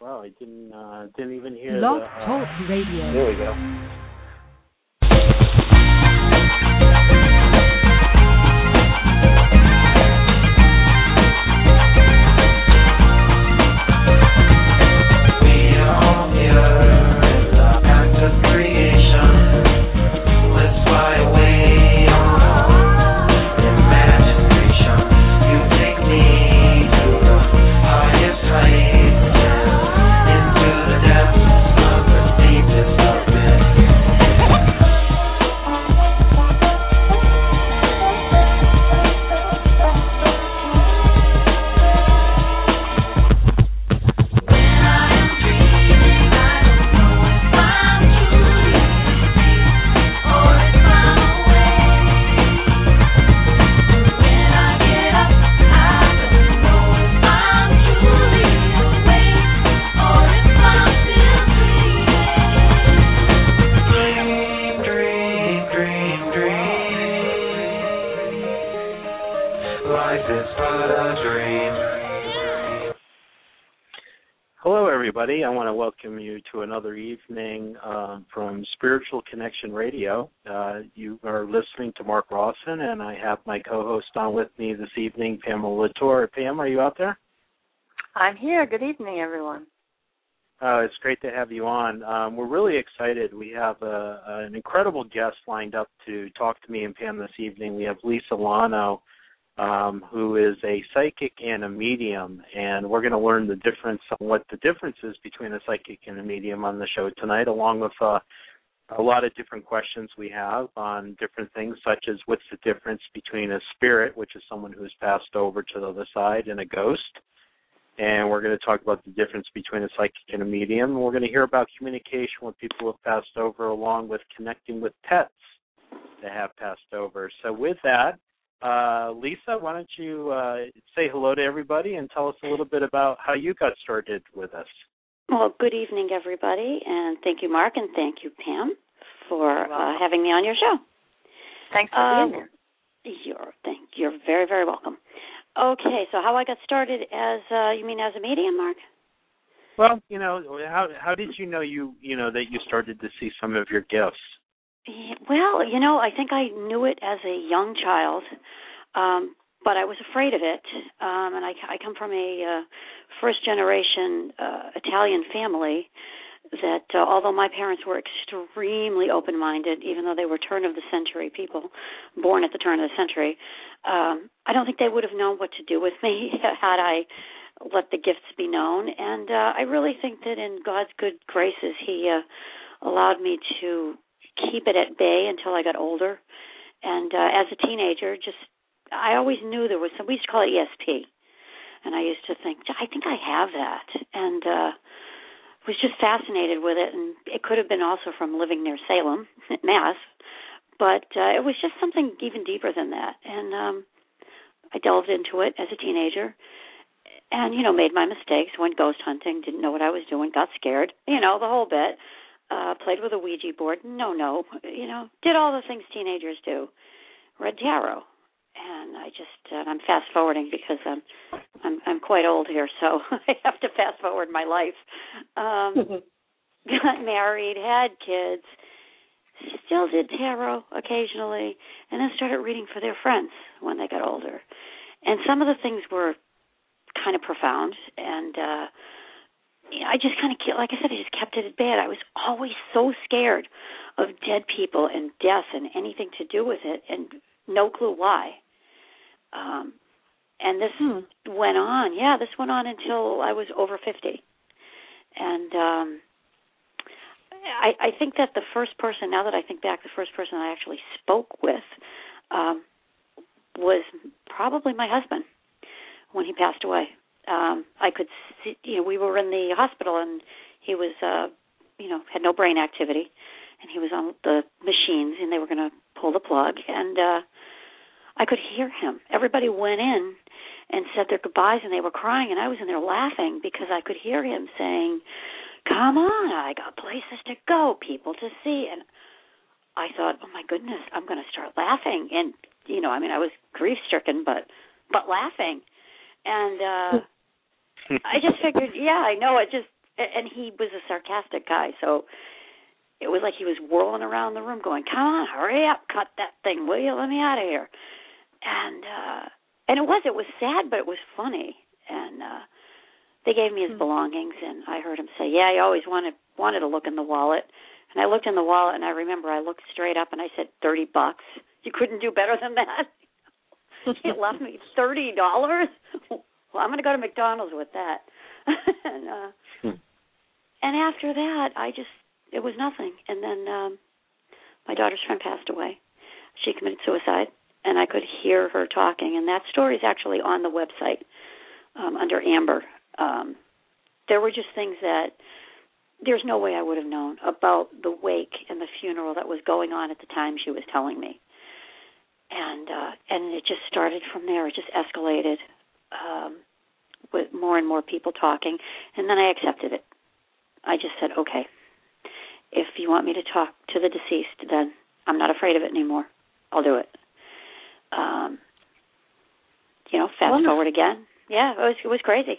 Wow, I didn't even hear Blog Talk Radio. There we go. I want to welcome you to another evening from Spiritual Connection Radio. You are listening to Mark Rawson, and I have my co-host on with me this evening, Pamela Latour. Pam, are you out there? I'm here. Good evening, everyone. It's great to have you on. We're really excited. We have an incredible guest lined up to talk to me and Pam this evening. We have Lisa Lano, who is a psychic and a medium, and we're going to learn the difference on what the difference is between a psychic and a medium on the show tonight, along with a lot of different questions we have on different things, such as what's the difference between a spirit, which is someone who's passed over to the other side, and a ghost. And we're going to talk about the difference between a psychic and a medium. And we're going to hear about communication with people who have passed over, along with connecting with pets that have passed over. So with that, Lisa, why don't you say hello to everybody and tell us a little bit about how you got started with us. Well, good evening, everybody, and thank you, Mark, and thank you, Pam, for having me on your show. Thanks for being here. You're very, very welcome. Okay, so how I got started you mean as a medium, Mark? Well, how did you know that you started to see some of your gifts? Well, I think I knew it as a young child, but I was afraid of it. And I come from a first-generation Italian family that, although my parents were extremely open-minded, even though they were turn-of-the-century people, born at the turn of the century, I don't think they would have known what to do with me had I let the gifts be known. And I really think that in God's good graces, He allowed me to keep it at bay until I got older. And as a teenager, I always knew there was we used to call it ESP. And I used to think, I think I have that. And was just fascinated with it. And it could have been also from living near Salem, Mass. But it was just something even deeper than that. And I delved into it as a teenager and, made my mistakes, went ghost hunting, didn't know what I was doing, got scared, the whole bit. Played with a Ouija board, did all the things teenagers do. Read tarot, and I'm fast forwarding because I'm quite old here, so I have to fast forward my life. Got married, had kids, still did tarot occasionally, and then started reading for their friends when they got older. And some of the things were kind of profound, and I just kind of, like I said, I just kept it at bay. I was always so scared of dead people and death and anything to do with it, and no clue why. And this went on. Yeah, this went on until I was over 50. And I think that the first person, now that I think back, the first person I actually spoke with was probably my husband when he passed away. I could see, we were in the hospital and he was, had no brain activity, and he was on the machines and they were going to pull the plug, and I could hear him. Everybody went in and said their goodbyes and they were crying, and I was in there laughing because I could hear him saying, "Come on, I got places to go, people to see." And I thought, oh my goodness, I'm going to start laughing. And, I was grief-stricken, but laughing. And I just figured, I know, it just And he was a sarcastic guy, so it was like he was whirling around the room going, come on, hurry up, cut that thing, will you? Let me out of here. And it was sad, but it was funny. And they gave me his belongings, and I heard him say, yeah, he always wanted to look in the wallet. And I looked in the wallet, and I remember I looked straight up, and I said, $30. You couldn't do better than that? He left me $30? Well, I'm going to go to McDonald's with that. And after that, it was nothing. And then my daughter's friend passed away. She committed suicide, and I could hear her talking. And that story is actually on the website under Amber. There were just things that there's no way I would have known about the wake and the funeral that was going on at the time she was telling me. And it just started from there. It just escalated with more and more people talking. And then I accepted it. I just said, okay, if you want me to talk to the deceased, then I'm not afraid of it anymore. I'll do it. Fast forward again. Yeah, it was crazy.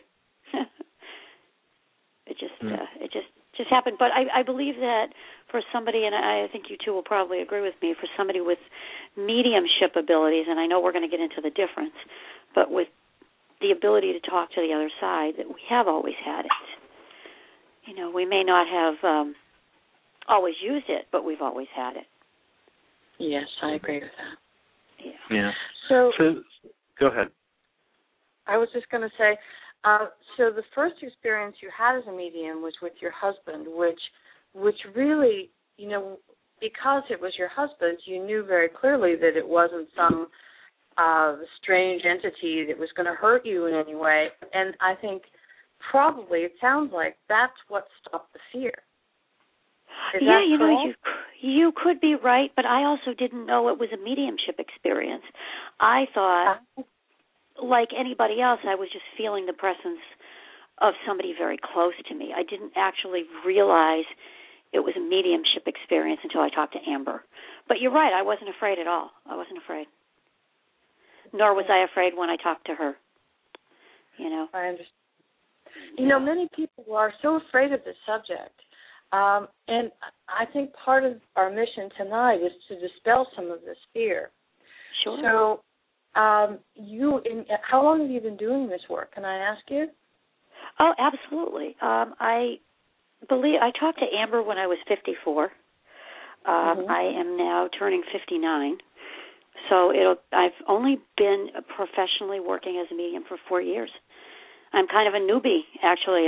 It just happened. But I believe that for somebody, and I think you two will probably agree with me, for somebody with mediumship abilities, and I know we're going to get into the difference, but with the ability to talk to the other side, that we have always had it. We may not have always used it, but we've always had it. Yes, I agree with that. Yeah. So go ahead. I was just going to say, so the first experience you had as a medium was with your husband, which really, because it was your husband, you knew very clearly that it wasn't some strange entity that was going to hurt you in any way. And I think probably it sounds like that's what stopped the fear. You could be right, but I also didn't know it was a mediumship experience. I thought, like anybody else, I was just feeling the presence of somebody very close to me. I didn't actually realize it was a mediumship experience until I talked to Amber. But you're right, I wasn't afraid at all. I wasn't afraid. Nor was I afraid when I talked to her. I understand. Many people are so afraid of this subject. And I think part of our mission tonight is to dispel some of this fear. Sure. So, how long have you been doing this work? Can I ask you? Oh, absolutely. I believe I talked to Amber when I was 54. I am now turning 59. So I've only been professionally working as a medium for 4 years. I'm kind of a newbie, actually,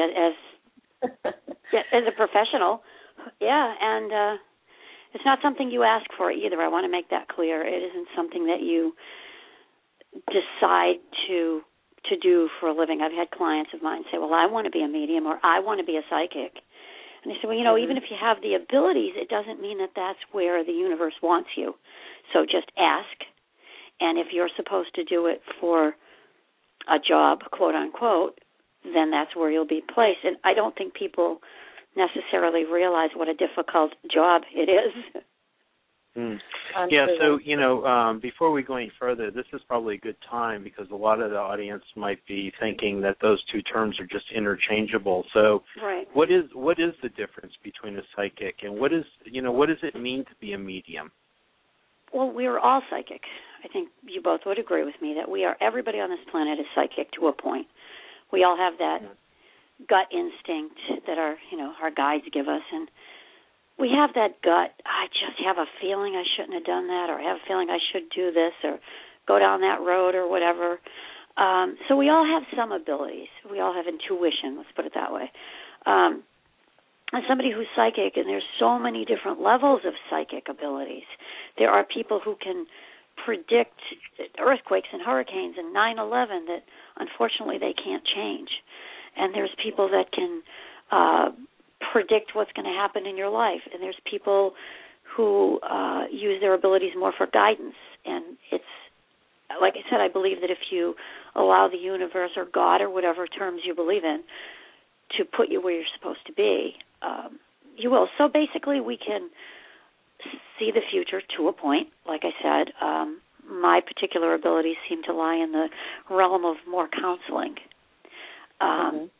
as a professional. Yeah, and it's not something you ask for either. I want to make that clear. It isn't something that you decide to do for a living. I've had clients of mine say, well, I want to be a medium, or I want to be a psychic. And I say, well, even if you have the abilities, it doesn't mean that that's where the universe wants you. So just ask, and if you're supposed to do it for a job, quote unquote, then that's where you'll be placed. And I don't think people necessarily realize what a difficult job it is. Yeah, so, before we go any further, this is probably a good time because a lot of the audience might be thinking that those two terms are just interchangeable. So right. What is the difference between a psychic and what does it mean to be a medium? Well, we are all psychic. I think you both would agree with me that everybody on this planet is psychic to a point. We all have that gut instinct that our guides give us, and we have that gut, I just have a feeling I shouldn't have done that, or I have a feeling I should do this, or go down that road, or whatever. So we all have some abilities. We all have intuition, let's put it that way. As somebody who's psychic, and there's so many different levels of psychic abilities. There are people who can predict earthquakes and hurricanes and 9/11 that, unfortunately, they can't change. And there's people that can predict what's going to happen in your life. And there's people who use their abilities more for guidance. And it's, like I said, I believe that if you allow the universe or God or whatever terms you believe in to put you where you're supposed to be, you will. So basically we can see the future to a point, like I said. My particular abilities seem to lie in the realm of more counseling.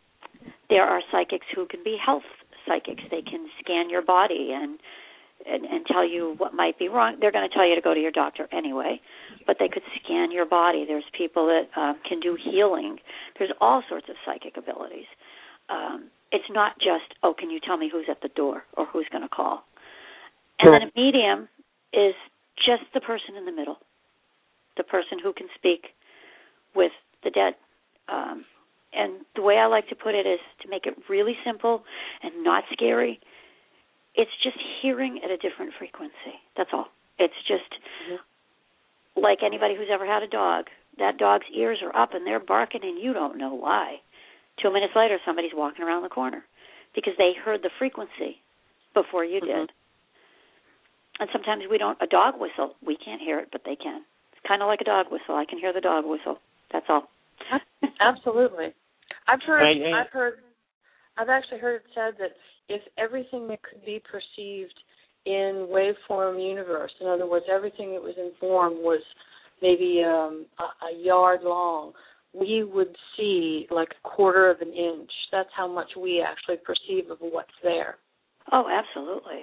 there are psychics who can be health psychics. They can scan your body and tell you what might be wrong. They're going to tell you to go to your doctor anyway, but they could scan your body. There's people that can do healing. There's all sorts of psychic abilities. It's not just, can you tell me who's at the door or who's going to call? And then a medium is just the person in the middle, the person who can speak with the dead. And the way I like to put it is to make it really simple and not scary. It's just hearing at a different frequency. That's all. It's just like anybody who's ever had a dog. That dog's ears are up and they're barking and you don't know why. 2 minutes later, somebody's walking around the corner because they heard the frequency before you did. And sometimes we don't. A dog whistle, we can't hear it, but they can. It's kind of like a dog whistle. I can hear the dog whistle. That's all. Absolutely. I've actually heard it said that if everything that could be perceived in waveform universe, in other words, everything that was in form was maybe a yard long, we would see like a quarter of an inch. That's how much we actually perceive of what's there. Oh, absolutely.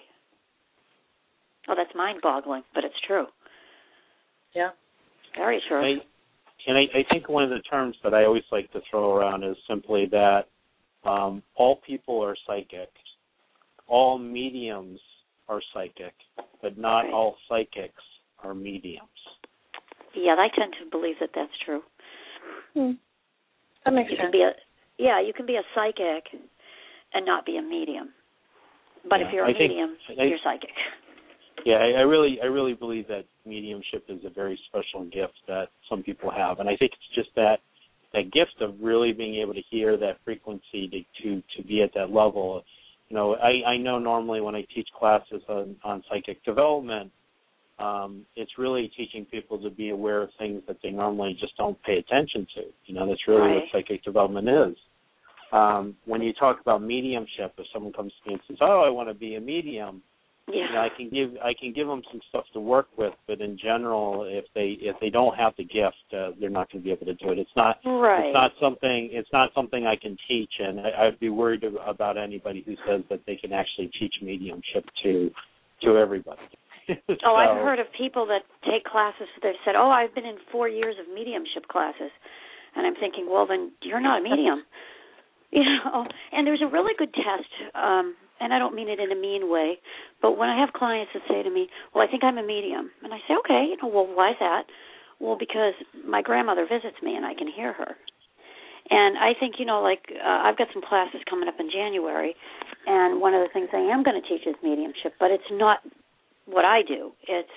Oh, that's mind-boggling, but it's true. Yeah. Very true. I think one of the terms that I always like to throw around is simply that all people are psychic. All mediums are psychic, but not all psychics are mediums. Yeah, I tend to believe that that's true. That makes sense. You can be a psychic and not be a medium. But if you're a medium, you're psychic. Yeah, I really believe that mediumship is a very special gift that some people have, and I think it's just that gift of really being able to hear that frequency to be at that level. You know, I know normally when I teach classes on psychic development, it's really teaching people to be aware of things that they normally just don't pay attention to. You know, that's really what psychic development is. When you talk about mediumship, if someone comes to me and says, I want to be a medium, you know, I can give them some stuff to work with, but in general, if they don't have the gift, they're not going to be able to do it. It's not something I can teach, and I'd be worried about anybody who says that they can actually teach mediumship to everybody. So, I've heard of people that take classes. They've said, I've been in 4 years of mediumship classes, and I'm thinking, well, then you're not a medium. You know, and there's a really good test. And I don't mean it in a mean way, but when I have clients that say to me, well, I think I'm a medium, and I say, okay, you know, well, why is that? Well, because my grandmother visits me and I can hear her. And I think, you know, like I've got some classes coming up in January, and one of the things I am going to teach is mediumship, but it's not what I do. It's,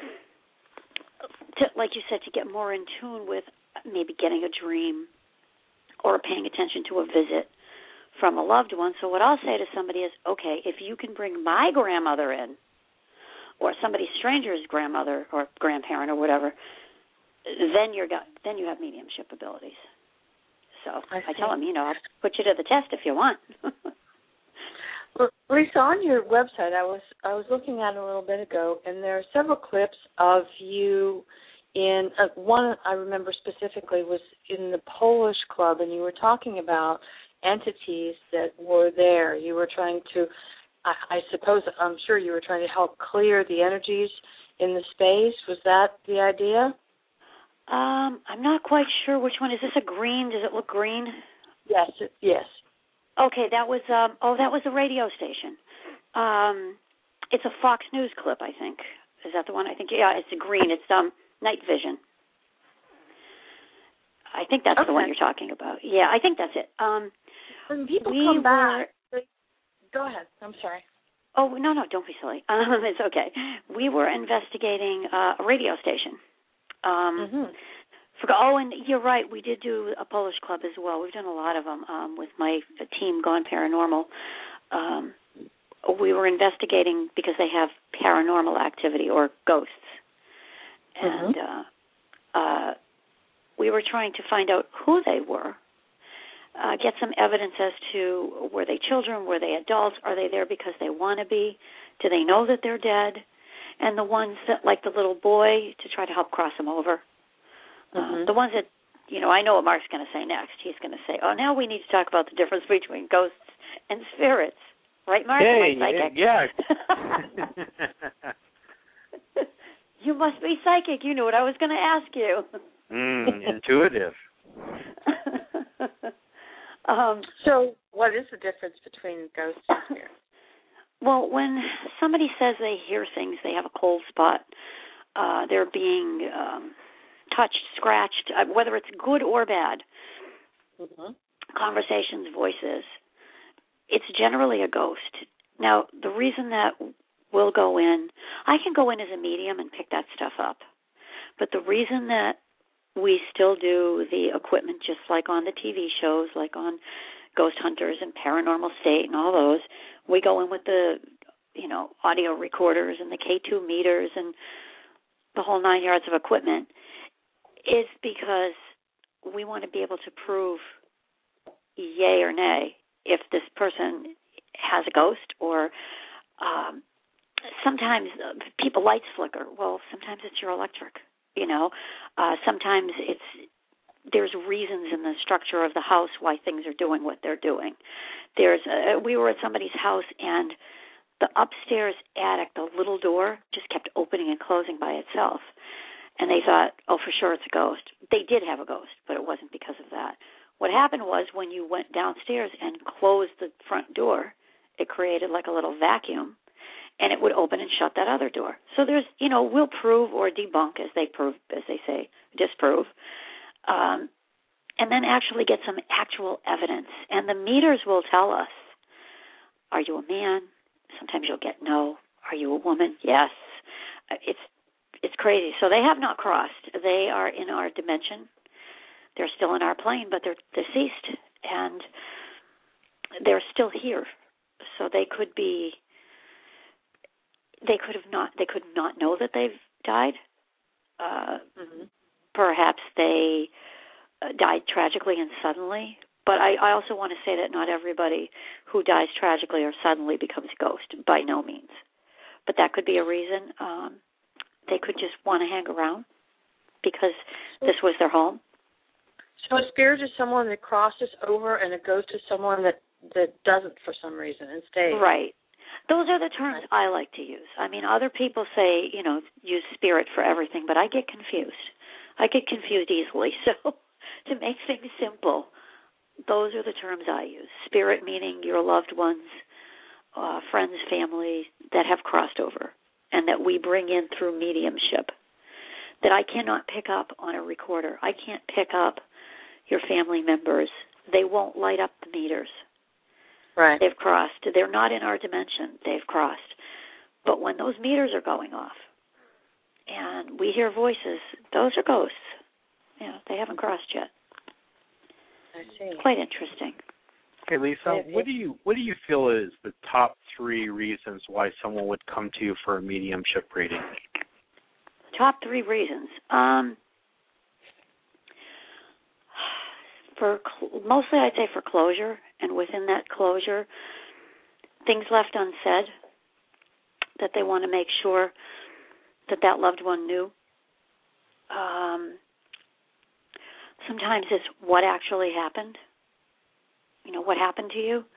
like you said, to get more in tune with maybe getting a dream or paying attention to a visit from a loved one. So what I'll say to somebody is, okay, if you can bring my grandmother in, or somebody stranger's grandmother or grandparent or whatever, then you have mediumship abilities. So I tell them, you know, I'll put you to the test if you want. Well, Lisa, on your website, I was looking at it a little bit ago, and there are several clips of you in one I remember specifically was in the Polish club, and you were talking about entities that were there. You were trying to, I'm sure you were trying to help clear the energies in the space. Was that the idea? I'm not quite sure which one. Is this a green? Does it look green? Yes. Yes. Okay, that was a radio station. It's a Fox News clip, I think. Is that the one? I think, yeah, it's a green. It's Night Vision. I think that's the one you're talking about. Yeah, I think that's it. When people come back, go ahead. I'm sorry. Oh, no, don't be silly. It's okay. We were investigating a radio station. And you're right, we did do a Polish club as well. We've done a lot of them with my team, Gone Paranormal. We were investigating because they have paranormal activity or ghosts. And we were trying to find out who they were, get some evidence as to were they children, were they adults, are they there because they want to be, do they know that they're dead, and the ones that, like the little boy, to try to help cross them over. The ones that I know what Mark's going to say next. He's going to say, "Oh, now we need to talk about the difference between ghosts and spirits." Right, Mark? Hey, Am I psychic? Yeah. You must be psychic. You knew what I was going to ask you. Intuitive. So what is the difference between ghosts and spirits? Well, when somebody says they hear things, they have a cold spot, they're being touched, scratched, whether it's good or bad, conversations, voices, it's generally a ghost. Now, the reason that we'll go in, I can go in as a medium and pick that stuff up, but the reason that we still do the equipment just like on the TV shows, like on Ghost Hunters and Paranormal State and all those, we go in with the, audio recorders and the K2 meters and the whole 9 yards of equipment, is because we want to be able to prove yay or nay if this person has a ghost, or sometimes people lights flicker. Well, sometimes it's your electric, sometimes there's reasons in the structure of the house why things are doing what they're doing. We were at somebody's house, and the upstairs attic, the little door just kept opening and closing by itself. And they thought, oh, for sure it's a ghost. They did have a ghost, but it wasn't because of that. What happened was when you went downstairs and closed the front door, it created like a little vacuum, and it would open and shut that other door. So there's, we'll prove or debunk, as they say, disprove, and then actually get some actual evidence. And the meters will tell us, are you a man? Sometimes you'll get no. Are you a woman? Yes. It's crazy. So they have not crossed. They are in our dimension. They're still in our plane, but they're deceased, and they're still here. So they could not know that they've died. Perhaps they died tragically and suddenly. But I also want to say that not everybody who dies tragically or suddenly becomes a ghost, by no means. But that could be a reason. They could just want to hang around because this was their home. So a spirit is someone that crosses over, and a ghost is someone that doesn't for some reason and stays. Right. Those are the terms I like to use. I mean, other people say, use spirit for everything, but I get confused. I get confused easily. So to make things simple, those are the terms I use. Spirit meaning your loved ones, friends, family that have crossed over and that we bring in through mediumship that I cannot pick up on a recorder. I can't pick up your family members. They won't light up the meters. Right. They've crossed. They're not in our dimension. They've crossed. But when those meters are going off and we hear voices, those are ghosts. They haven't crossed yet. I see. Quite interesting. Hey, Lisa, what do you feel is the top 3 reasons why someone would come to you for a mediumship reading? Top 3 reasons. Mostly I'd say for closure, and within that closure, things left unsaid that they want to make sure that loved one knew. Sometimes it's what actually happened. What happened to you.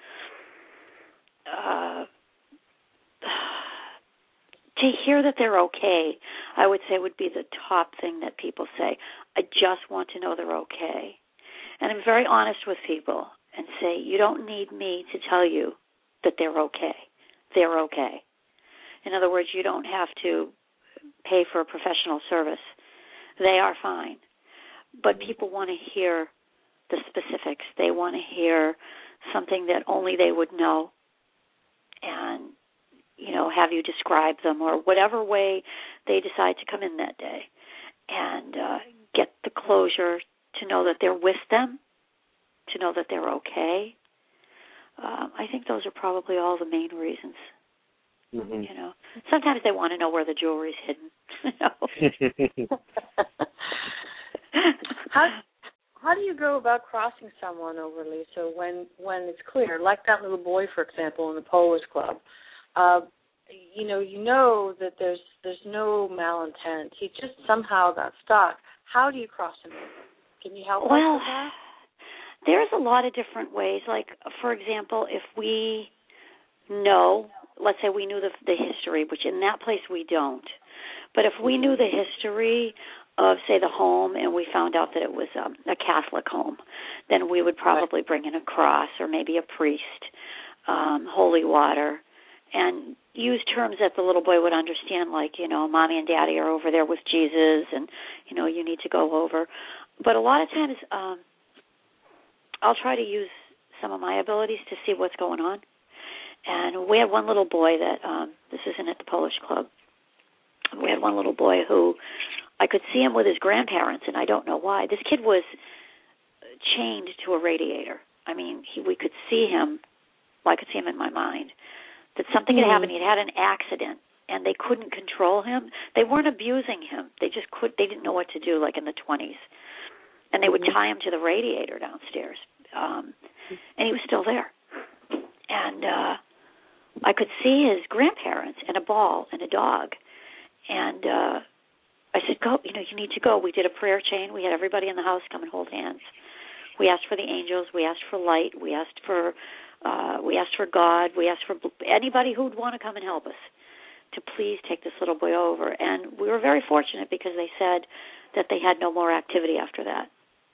To hear that they're okay, I would say would be the top thing that people say. I just want to know they're okay. And I'm very honest with people and say, you don't need me to tell you that they're okay. They're okay. In other words, you don't have to pay for a professional service. They are fine. But people want to hear the specifics. They want to hear something that only they would know and, have you describe them or whatever way they decide to come in that day and get the closure to know that they're with them, to know that they're okay. I think those are probably all the main reasons. Mm-hmm. Sometimes they want to know where the jewelry's hidden. How do you go about crossing someone over, Lisa, when it's clear, like that little boy, for example, in the Polish Club? You know that there's no malintent. He just somehow got stuck. How do you cross him over? Can you help us Well, with that? there's a lot of different ways. Like, for example, if we know, let's say we knew the history, which in that place we don't, but if we knew the history of, say, the home, and we found out that it was a Catholic home, then we would probably bring in a cross or maybe a priest, holy water, and use terms that the little boy would understand, like, Mommy and Daddy are over there with Jesus, and, you need to go over. But a lot of times I'll try to use some of my abilities to see what's going on. And we had one little boy that, this isn't at the Polish Club, we had one little boy who I could see him with his grandparents, and I don't know why. This kid was chained to a radiator. I mean, we could see him, well, I could see him in my mind, that something had happened. He'd had an accident, and they couldn't control him. They weren't abusing him. They didn't know what to do, like in the 20s. And they would tie him to the radiator downstairs. And he was still there. And I could see his grandparents and a ball and a dog. And I said, go, you need to go. We did a prayer chain. We had everybody in the house come and hold hands. We asked for the angels. We asked for light. We asked for God. We asked for anybody who would want to come and help us to please take this little boy over. And we were very fortunate because they said that they had no more activity after that.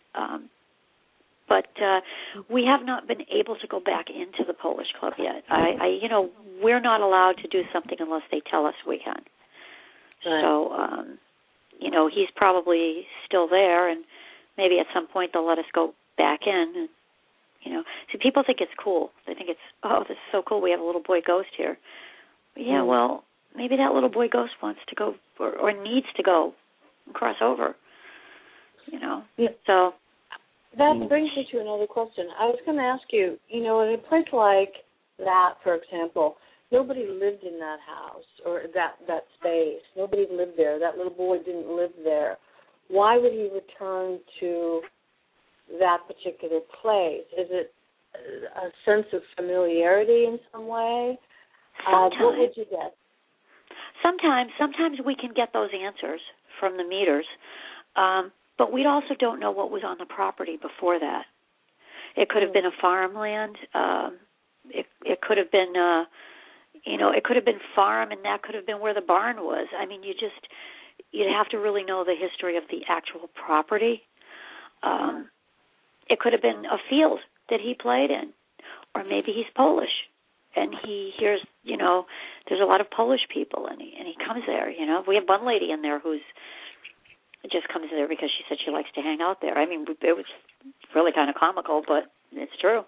But we have not been able to go back into the Polish Club yet. We're not allowed to do something unless they tell us we can. Right. So, he's probably still there, and maybe at some point they'll let us go back in. And, see, people think it's cool. They think it's, this is so cool. We have a little boy ghost here. But yeah, well, maybe that little boy ghost wants to go or needs to go and cross over. Yeah. So that brings me to another question. I was going to ask you, in a place like that, for example, nobody lived in that house or that space. Nobody lived there. That little boy didn't live there. Why would he return to that particular place? Is it a sense of familiarity in some way? Sometimes. What would you get? Sometimes we can get those answers from the meters. But we also don't know what was on the property before that. It could have been a farmland. It could have been, it could have been farm, and that could have been where the barn was. I mean, you'd have to really know the history of the actual property. It could have been a field that he played in, or maybe he's Polish, and he hears, there's a lot of Polish people, and he comes there. We have one lady in there who's just comes there because she said she likes to hang out there. I mean, it was really kind of comical, but it's true.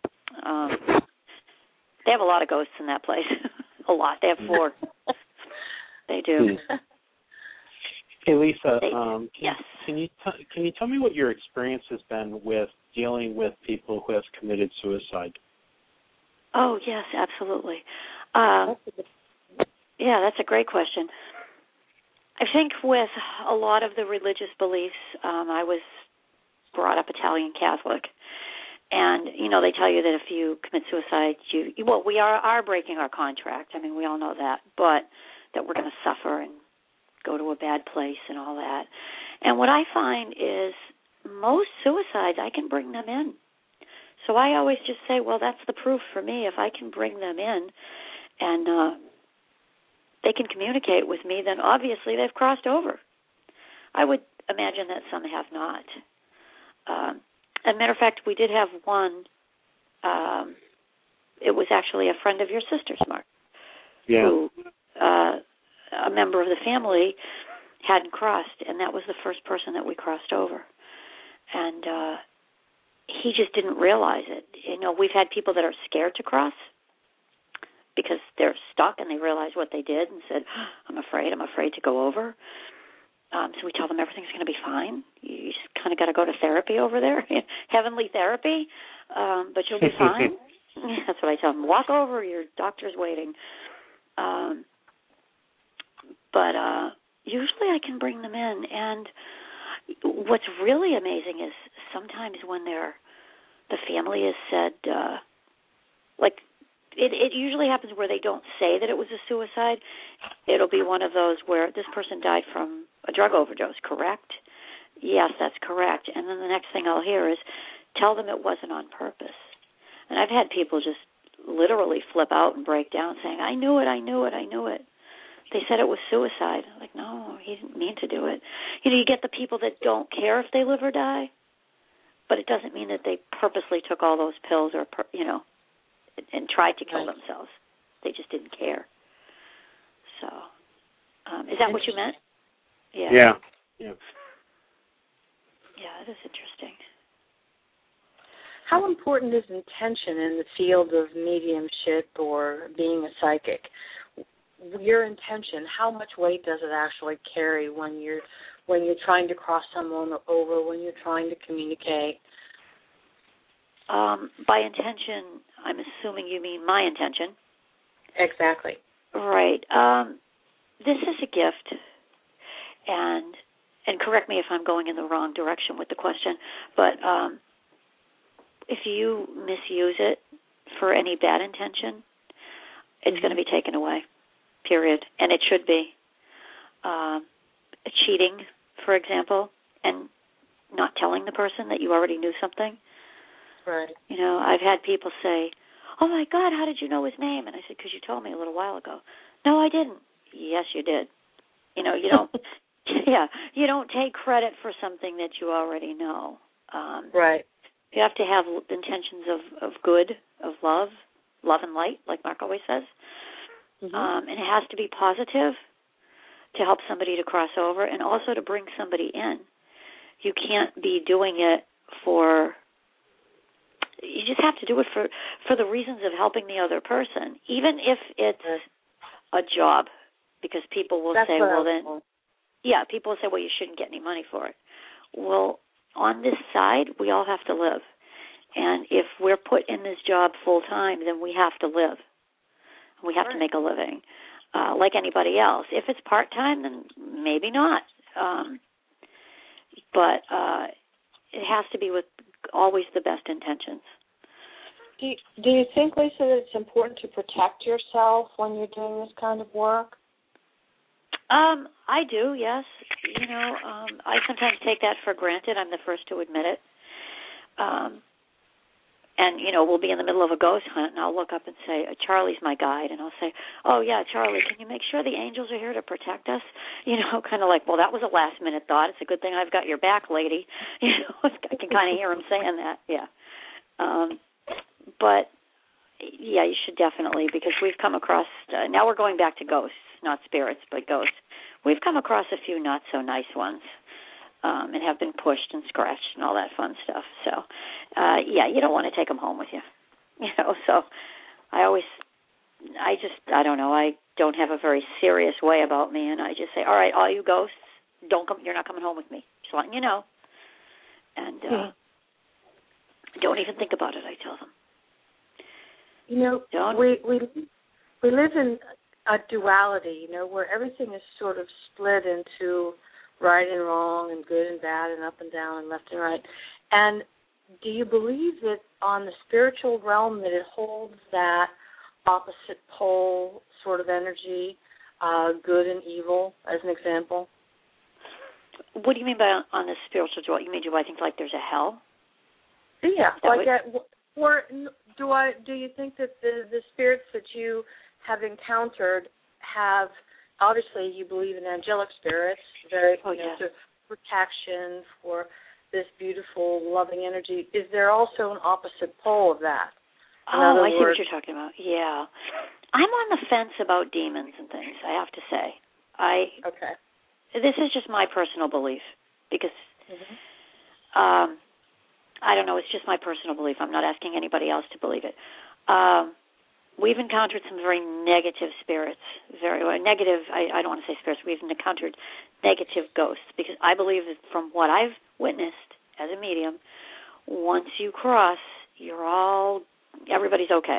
They have a lot of ghosts in that place. A lot. They have 4. They do. Hey, Lisa. Yes. Can you tell me what your experience has been with dealing with people who have committed suicide? Oh, yes, absolutely. Yeah, that's a great question. I think with a lot of the religious beliefs, I was brought up Italian Catholic, and they tell you that if you commit suicide, we are breaking our contract. I mean, we all know that, but that we're going to suffer and go to a bad place and all that. And what I find is most suicides, I can bring them in. So I always just say, well, that's the proof for me. If I can bring them in and they can communicate with me, then obviously they've crossed over. I would imagine that some have not. As a matter of fact, we did have one. It was actually a friend of your sister's, Mark, who a member of the family hadn't crossed, and that was the first person that we crossed over. And he just didn't realize it. We've had people that are scared to cross because they're stuck and they realize what they did and said, I'm afraid to go over. So we tell them everything's going to be fine. You just kind of got to go to therapy over there, heavenly therapy, but you'll be fine. That's what I tell them. Walk over, your doctor's waiting. But usually I can bring them in. And what's really amazing is sometimes when the family is said, it usually happens where they don't say that it was a suicide. It'll be one of those where this person died from a drug overdose, correct? yes, that's correct. And then the next thing I'll hear is, tell them it wasn't on purpose. And I've had people just literally flip out and break down saying, I knew it. They said it was suicide. I'm like, no, he didn't mean to do it. You get the people that don't care if they live or die, but it doesn't mean that they purposely took all those pills or, and tried to kill themselves. They just didn't care. So, is that what you meant? Yeah. Yeah, that is interesting. How important is intention in the field of mediumship or being a psychic? Your intention, how much weight does it actually carry when you're trying to cross someone over, when you're trying to communicate? By intention, I'm assuming you mean my intention. Exactly. Right. This is a gift, and correct me if I'm going in the wrong direction with the question, but if you misuse it for any bad intention, it's going to be taken away, period. And it should be. Cheating, for example, and not telling the person that you already knew something. Right. I've had people say, oh, my God, how did you know his name? And I said, because you told me a little while ago. No, I didn't. Yes, you did. You don't you don't take credit for something that you already know. Right. You have to have intentions of good, of love and light, like Mark always says. Mm-hmm. And it has to be positive to help somebody to cross over and also to bring somebody in. You can't be doing it you just have to do it for the reasons of helping the other person, even if it's a job, because people will say, well, then, people will say, well, you shouldn't get any money for it. Well, on this side, we all have to live. And if we're put in this job full time, then we have to live. We have to make a living, like anybody else. If it's part time, then maybe not. But it has to be with always the best intentions. Do you think, Lisa, that it's important to protect yourself when you're doing this kind of work? I do, yes. I sometimes take that for granted. I'm the first to admit it. And, we'll be in the middle of a ghost hunt, and I'll look up and say, Charlie's my guide. And I'll say, oh, yeah, Charlie, can you make sure the angels are here to protect us? Kind of like, well, that was a last-minute thought. It's a good thing I've got your back, lady. I can kind of hear him saying that, yeah. But, yeah, you should definitely, because we've come across, now we're going back to ghosts, not spirits, but ghosts. We've come across a few not-so-nice ones. And have been pushed and scratched and all that fun stuff. So, you don't want to take them home with you. So I don't know, I don't have a very serious way about me, and I just say, all right, all you ghosts, don't come, you're not coming home with me. Just letting you know. And don't even think about it, I tell them. We live in a duality, where everything is sort of split into right and wrong and good and bad and up and down and left and right. And do you believe that on the spiritual realm that it holds that opposite pole sort of energy, good and evil, as an example? What do you mean by on the spiritual duality? You mean, do I think like there's a hell? Yeah. Or do you think that the spirits that you have encountered have, obviously you believe in angelic spirits, for protection, for this beautiful, loving energy. Is there also an opposite pole of that? I see what you're talking about. Yeah. I'm on the fence about demons and things, I have to say. Okay. This is just my personal belief because, I don't know, it's just my personal belief. I'm not asking anybody else to believe it. We've encountered some very negative spirits, very negative, I don't want to say spirits, we've encountered negative ghosts because I believe that from what I've witnessed as a medium, once you cross, everybody's okay.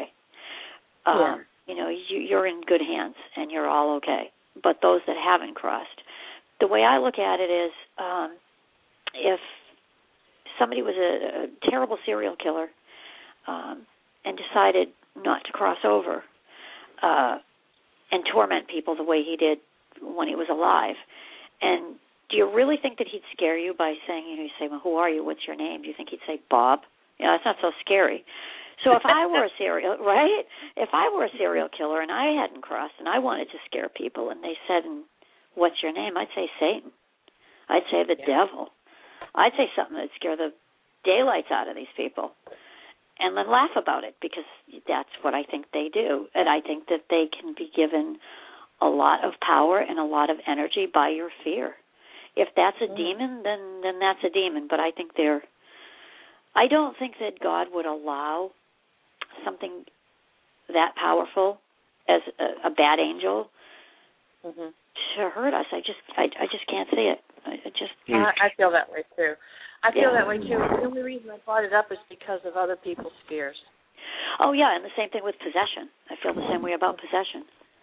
You're in good hands and you're all okay. But those that haven't crossed, the way I look at it is if somebody was a terrible serial killer and decided not to cross over and torment people the way he did when he was alive, and do you really think that he'd scare you by saying, you say, well, who are you? What's your name? Do you think he'd say Bob? That's not so scary. So if I were a if I were a serial killer and I hadn't crossed and I wanted to scare people and they said, what's your name? I'd say Satan. I'd say the devil. I'd say something that'd scare the daylights out of these people and then laugh about it, because that's what I think they do. And I think that they can be given a lot of power and a lot of energy by your fear. If that's a demon, then that's a demon. But I think I don't think that God would allow something that powerful as a bad angel to hurt us. I just can't see it. I feel that way too. I feel that way too. The only reason I brought it up is because of other people's fears. Oh yeah, and the same thing with possession. I feel the same way about possession.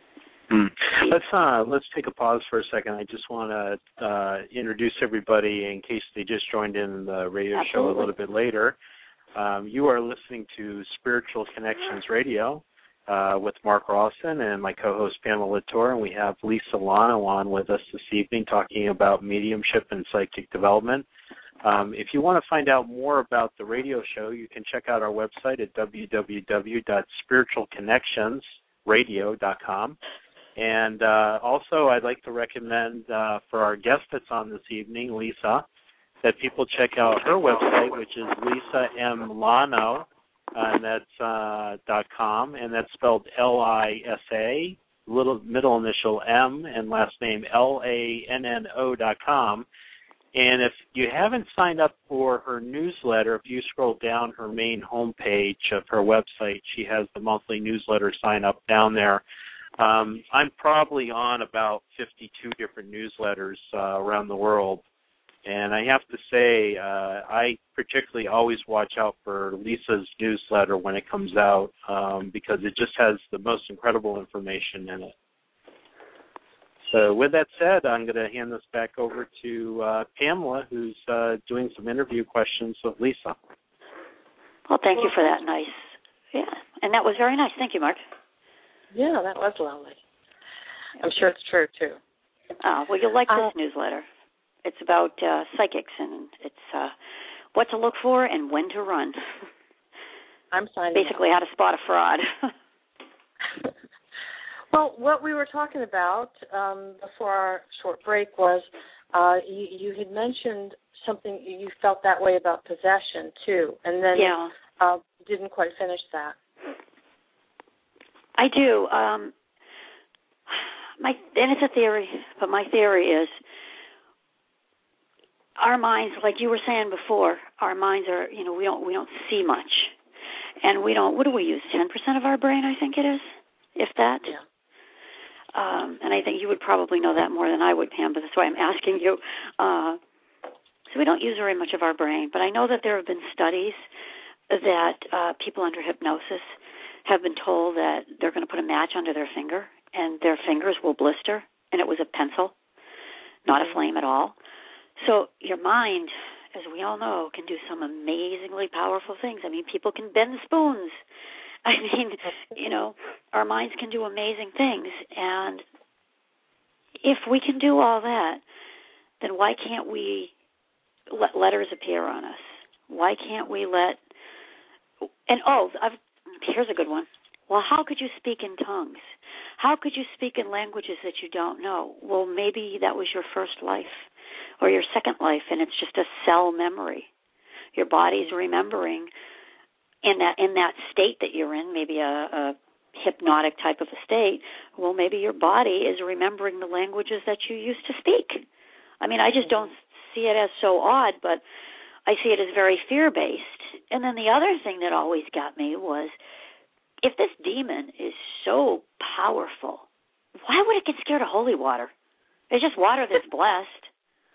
Let's take a pause for a second. I just want to introduce everybody in case they just joined in the radio show a little bit later. You are listening to Spiritual Connections Radio with Mark Rawson and my co-host Pamela Littor, and we have Lisa Lano on with us this evening talking about mediumship and psychic development. If you want to find out more about the radio show, you can check out our website at www.spiritualconnectionsradio.com. And also, I'd like to recommend for our guest that's on this evening, Lisa, that people check out her website, which is LisaMLano, and that's .com, and that's spelled Lisa, middle initial M, and last name LANNO.com. And if you haven't signed up for her newsletter, if you scroll down her main homepage of her website, she has the monthly newsletter sign up down there. I'm probably on about 52 different newsletters around the world. And I have to say, I particularly always watch out for Lisa's newsletter when it comes out because it just has the most incredible information in it. So with that said, I'm going to hand this back over to Pamela, who's doing some interview questions with Lisa. Well, thank you for that. Nice. Yeah, and that was very nice. Thank you, Mark. Yeah, that was lovely. I'm sure it's true, too. Well, you'll like this newsletter. It's about psychics, and it's what to look for and when to run. I'm signing basically how to spot a fraud. Well, what we were talking about before our short break was you had mentioned something, you felt that way about possession, too, and then didn't quite finish that. I do. And it's a theory, but my theory is our minds, like you were saying before, our minds are, we don't see much. And we don't, what do we use, 10% of our brain, I think it is, if that? Yeah. And I think you would probably know that more than I would, Pam, but that's why I'm asking you. So we don't use very much of our brain, but I know that there have been studies that people under hypnosis have been told that they're going to put a match under their finger and their fingers will blister, and it was a pencil, not a flame at all. So your mind, as we all know, can do some amazingly powerful things. I mean, people can bend spoons. I mean, our minds can do amazing things. And if we can do all that, then why can't we let letters appear on us? Why can't we let... And, here's a good one. Well, how could you speak in tongues? How could you speak in languages that you don't know? Well, maybe that was your first life or your second life, and it's just a cell memory. Your body's remembering in that state that you're in, maybe a hypnotic type of a state. Well, maybe your body is remembering the languages that you used to speak. I mean, I just don't see it as so odd, but I see it as very fear-based. And then the other thing that always got me was, if this demon is so powerful, why would it get scared of holy water? It's just water that's blessed.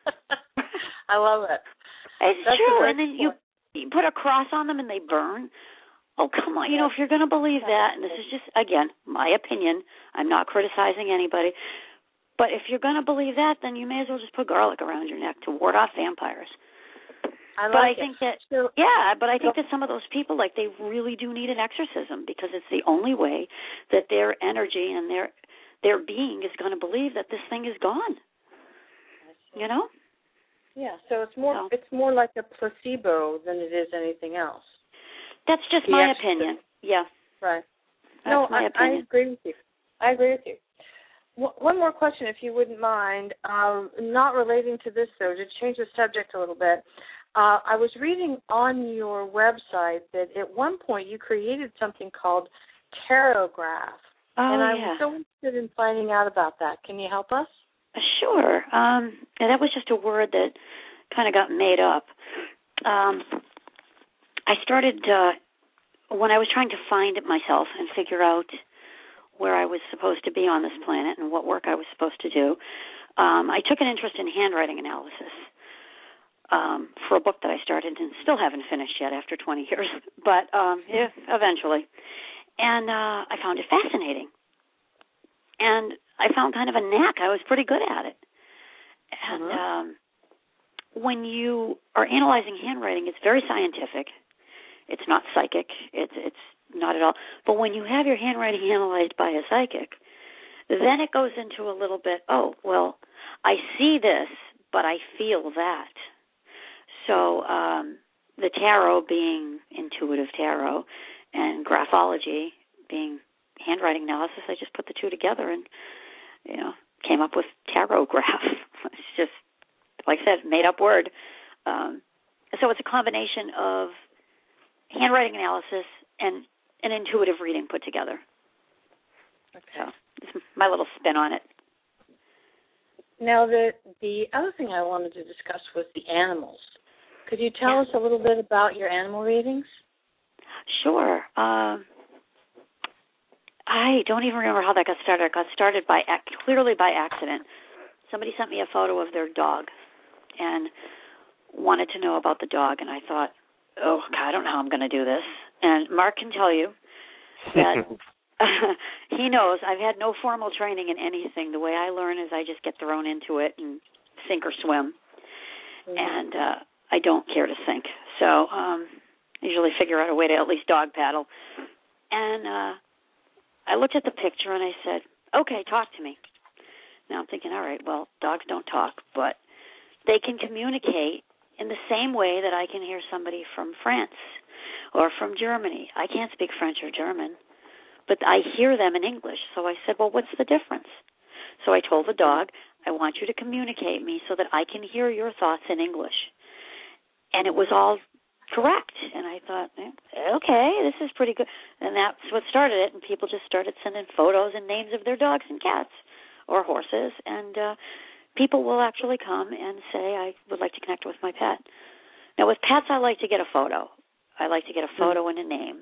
I love it. It's true. And then you put a cross on them and they burn. Oh, come on. If you're going to believe that, and this is just, again, my opinion, I'm not criticizing anybody, but if you're going to believe that, then you may as well just put garlic around your neck to ward off vampires. I think that some of those people, they really do need an exorcism, because it's the only way that their energy and their being is going to believe that this thing is gone. Yeah, so it's more like a placebo than it is anything else. That's just my opinion. Yeah. Right. That's my opinion. I agree with you. One more question, if you wouldn't mind, not relating to this, though, to change the subject a little bit. I was reading on your website that at one point you created something called Tarograph. And I was so interested in finding out about that. Can you help us? Sure. And that was just a word that kind of got made up. I started, when I was trying to find it myself and figure out where I was supposed to be on this planet and what work I was supposed to do, I took an interest in handwriting analysis for a book that I started and still haven't finished yet after 20 years, but eventually. And I found it fascinating. And I found kind of a knack. I was pretty good at it. And when you are analyzing handwriting, it's very scientific. It's not psychic. It's not at all. But when you have your handwriting analyzed by a psychic, then it goes into a little bit, oh, well, I see this, but I feel that. So the tarot being intuitive tarot and graphology being handwriting analysis, I just put the two together and, came up with Tarograph. It's just, like I said, made-up word. So it's a combination of handwriting analysis and an intuitive reading put together. Okay. So it's my little spin on it. Now, the other thing I wanted to discuss was the animals. Could you tell us a little bit about your animal readings? Sure. I don't even remember how that got started. It got started clearly by accident. Somebody sent me a photo of their dog and wanted to know about the dog, and I thought, oh, God, I don't know how I'm going to do this. And Mark can tell you that he knows I've had no formal training in anything. The way I learn is I just get thrown into it and sink or swim. Mm-hmm. And I don't care to sink. So I usually figure out a way to at least dog paddle. And I looked at the picture and I said, okay, talk to me. Now I'm thinking, all right, well, dogs don't talk, but they can communicate in the same way that I can hear somebody from France or from Germany. I can't speak French or German, but I hear them in English. So I said, well, what's the difference? So I told the dog, I want you to communicate me so that I can hear your thoughts in English. And it was all correct. And I thought, okay, this is pretty good. And that's what started it. And people just started sending photos and names of their dogs and cats or horses. And people will actually come and say, I would like to connect with my pet. Now, with pets, I like to get a photo. I like to get a photo and a name.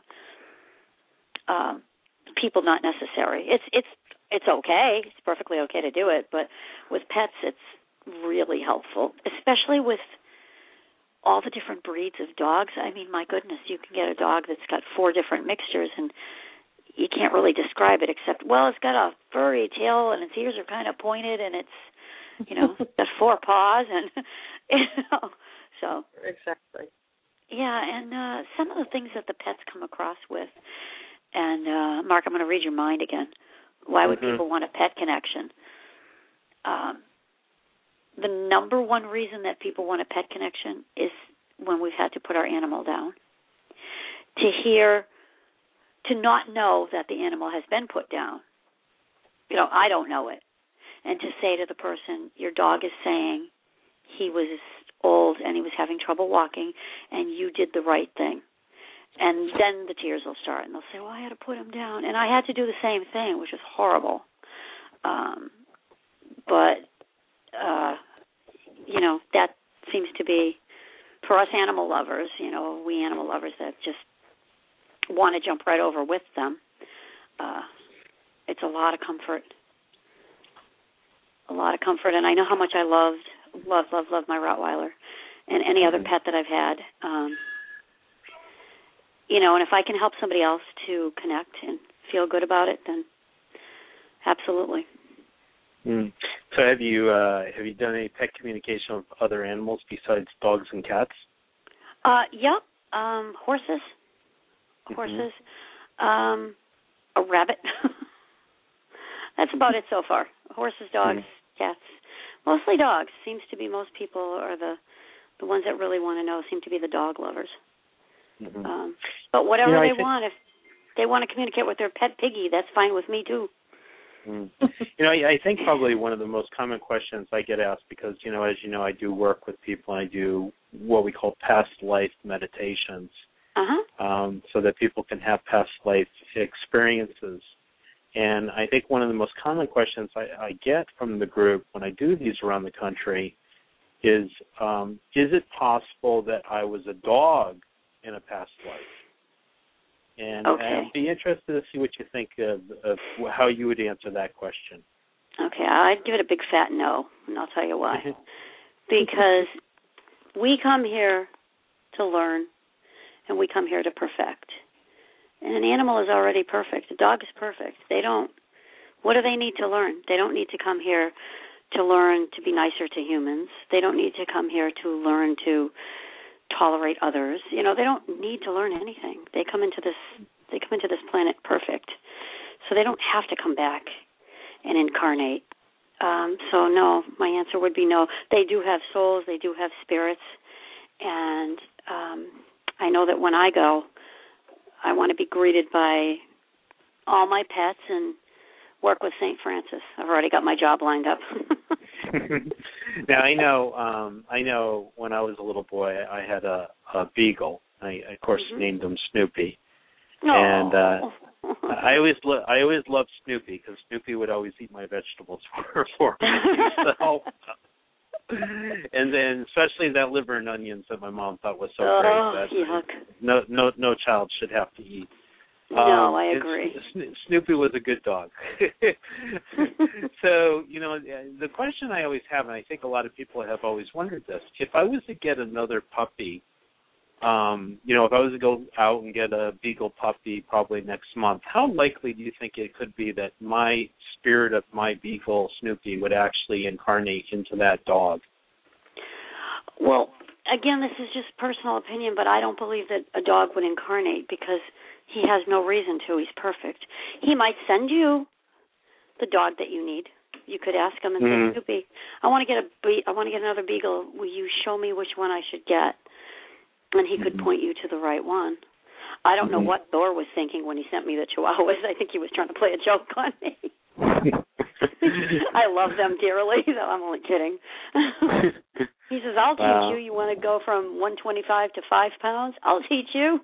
People, not necessary. It's okay. It's perfectly okay to do it. But with pets, it's really helpful, especially with all the different breeds of dogs. I mean, my goodness, you can get a dog that's got 4 different mixtures, and you can't really describe it except, well, it's got a furry tail, and its ears are kind of pointed, and it's, got 4 paws, and, so. Exactly. Yeah, and some of the things that the pets come across with, and, Mark, I'm going to read your mind again. Why would people want a pet connection? The number one reason that people want a pet connection is when we've had to put our animal down. To not know that the animal has been put down. I don't know it. And to say to the person, your dog is saying he was old and he was having trouble walking and you did the right thing. And then the tears will start and they'll say, well, I had to put him down. And I had to do the same thing, which is horrible. That seems to be, for us animal lovers, we animal lovers that just want to jump right over with them. It's a lot of comfort. A lot of comfort. And I know how much I love my Rottweiler and any other pet that I've had. And if I can help somebody else to connect and feel good about it, then absolutely. So have you done any pet communication with other animals besides dogs and cats? Yep. Horses. A rabbit. That's about it so far. Horses, dogs, cats. Mostly dogs. Seems to be most people are the ones that really want to know seem to be the dog lovers. Mm-hmm. But whatever they want, if they want to communicate with their pet piggy, that's fine with me too. I think probably one of the most common questions I get asked, because, as you know, I do work with people, and I do what we call past life meditations, so that people can have past life experiences. And I think one of the most common questions I get from the group when I do these around the country is it possible that I was a dog in a past life? And I'd be interested to see what you think of how you would answer that question. Okay, I'd give it a big fat no, and I'll tell you why. Because we come here to learn, and we come here to perfect. And an animal is already perfect. A dog is perfect. What do they need to learn? They don't need to come here to learn to be nicer to humans. They don't need to come here to learn to tolerate others. They don't need to learn anything. They come into this planet perfect. So they don't have to come back and incarnate. So no, my answer would be no. They do have souls, they do have spirits, and I know that when I go, I want to be greeted by all my pets and work with St. Francis. I've already got my job lined up. Now I know when I was a little boy, I had a beagle. I of course named him Snoopy. And I always loved Snoopy, because Snoopy would always eat my vegetables for me. So, and then especially that liver and onions that my mom thought was so great that no child should have to eat. No, I agree. Snoopy was a good dog. So, the question I always have, and I think a lot of people have always wondered this, if I was to get another puppy, if I was to go out and get a beagle puppy probably next month, how likely do you think it could be that my spirit of my beagle, Snoopy, would actually incarnate into that dog? Well, again, this is just personal opinion, but I don't believe that a dog would incarnate, because he has no reason to. He's perfect. He might send you the dog that you need. You could ask him and say, Snoopy, I want to get another beagle. Will you show me which one I should get? And he could point you to the right one. I don't know what Thor was thinking when he sent me the Chihuahuas. I think he was trying to play a joke on me. I love them dearly. No, I'm only kidding. He says, I'll teach you. You want to go from 125 to 5 pounds? I'll teach you.